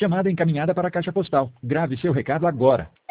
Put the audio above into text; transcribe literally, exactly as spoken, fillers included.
Chamada encaminhada para a caixa postal. Grave seu recado agora.